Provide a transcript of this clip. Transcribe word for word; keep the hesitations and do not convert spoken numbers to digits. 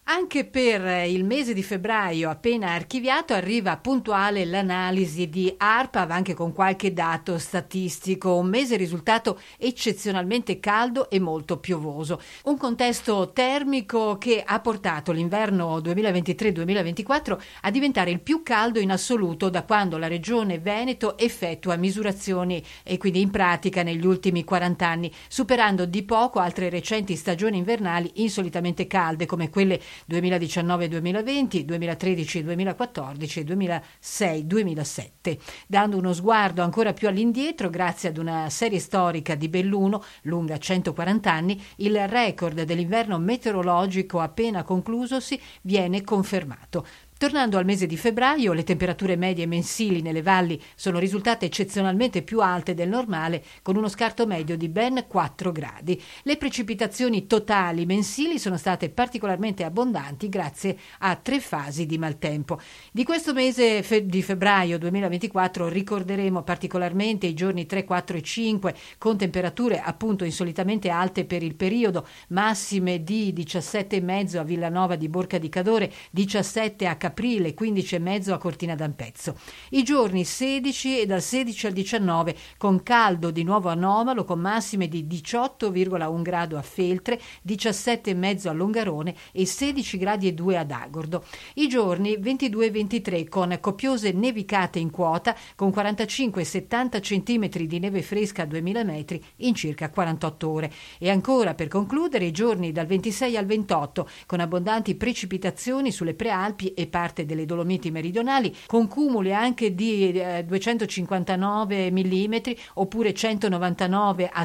Anche per il mese di febbraio appena archiviato arriva puntuale l'analisi di ARPAV, anche con qualche dato statistico. Un mese risultato eccezionalmente caldo e molto piovoso. Un contesto termico che ha portato l'inverno duemilaventitré duemilaventiquattro a diventare il più caldo in assoluto da quando la regione Veneto effettua misurazioni e quindi in pratica negli ultimi quaranta anni, superando di poco altre recenti stagioni invernali insolitamente calde come quelle duemiladiciannove duemilaventi, duemilatredici duemilaquattordici e duemilasei duemilasette, dando uno sguardo ancora più all'indietro grazie ad una serie storica di Belluno lunga centoquaranta anni. Il record dell'inverno meteorologico appena conclusosi viene confermato. Tornando al mese di febbraio, le temperature medie mensili nelle valli sono risultate eccezionalmente più alte del normale, con uno scarto medio di ben quattro gradi. Le precipitazioni totali mensili sono state particolarmente abbondanti grazie a tre fasi di maltempo. Di questo mese fe- di febbraio duemilaventiquattro ricorderemo particolarmente i giorni tre, quattro e cinque, con temperature appunto insolitamente alte per il periodo, massime di diciassette e mezzo a Villanova di Borca di Cadore, diciassette a Caprile, quindici e mezzo a Cortina d'Ampezzo. I giorni sedici e dal sedici al diciannove con caldo di nuovo anomalo, con massime di diciotto virgola uno grado a Feltre, diciassette e mezzo a Longarone e sedici gradi e due ad Agordo. I giorni ventidue e ventitré con copiose nevicate in quota, con quarantacinque e settanta centimetri di neve fresca a duemila metri in circa quarantotto ore. E ancora, per concludere, i giorni dal ventisei al ventotto con abbondanti precipitazioni sulle prealpi e parte delle Dolomiti meridionali, con cumuli anche di eh, duecentocinquantanove millimetri oppure centonovantanove a